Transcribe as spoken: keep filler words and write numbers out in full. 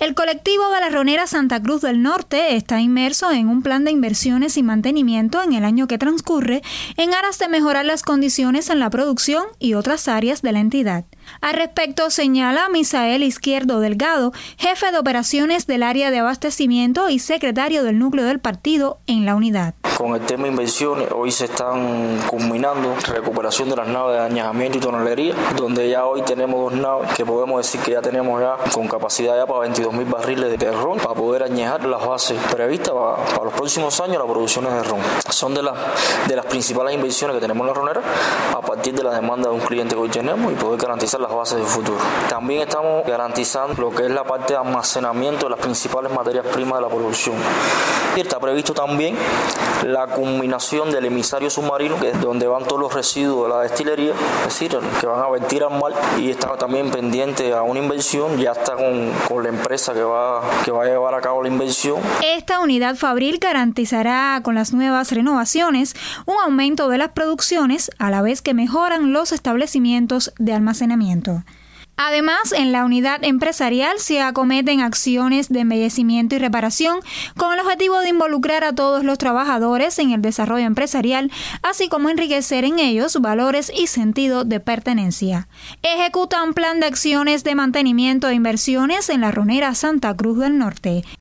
El colectivo Galarronera Santa Cruz del Norte está inmerso en un plan de inversiones y mantenimiento en el año que transcurre en aras de mejorar las condiciones en la producción y otras áreas de la entidad. Al respecto señala Misael Izquierdo Delgado, jefe de operaciones del área de abastecimiento y secretario del núcleo del partido en la unidad. Con el tema de inversiones, hoy se están culminando recuperación de las naves de añejamiento y tonelería, donde ya hoy tenemos dos naves que podemos decir que ya tenemos ya con capacidad ya para veintidós mil barriles de ron para poder añejar las bases previstas para, para los próximos años las producciones de ron. Son de las, de las principales inversiones que tenemos en la ronera a partir de la demanda de un cliente que hoy tenemos y poder garantizar las bases del futuro. También estamos garantizando lo que es la parte de almacenamiento de las principales materias primas de la producción. Y está previsto también la culminación del emisario submarino, que es donde van todos los residuos de la destilería, es decir, que van a vertir al mar, y está también pendiente a una inversión, ya está con, con la empresa que va, que va a llevar a cabo la inversión. Esta unidad fabril garantizará con las nuevas renovaciones un aumento de las producciones a la vez que mejoran los establecimientos de almacenamiento. Además, en la unidad empresarial se acometen acciones de embellecimiento y reparación con el objetivo de involucrar a todos los trabajadores en el desarrollo empresarial, así como enriquecer en ellos valores y sentido de pertenencia. Ejecutan plan de acciones de mantenimiento e inversiones en la Ronera Santa Cruz del Norte.